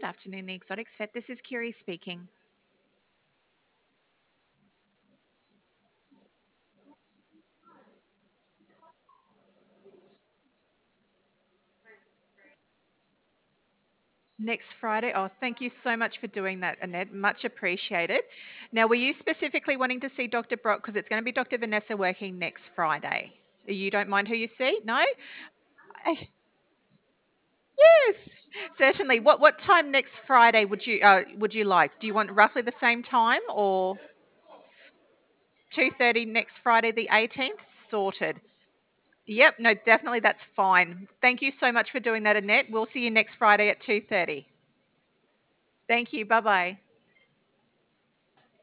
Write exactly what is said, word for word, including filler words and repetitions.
Good afternoon, the Exotics Vet. This is Kiri speaking. Next Friday. Oh, thank you so much for doing that, Annette. Much appreciated. Now, were you specifically wanting to see Doctor Brock? Because it's going to be Doctor Vanessa working next Friday. You don't mind who you see? No? Eh, Yes, certainly. What what time next Friday would you uh, would you like? Do you want roughly the same time or two thirty next Friday the eighteenth? Sorted. Yep, no, definitely that's fine. Thank you so much for doing that, Annette. We'll see you next Friday at two thirty. Thank you. Bye bye.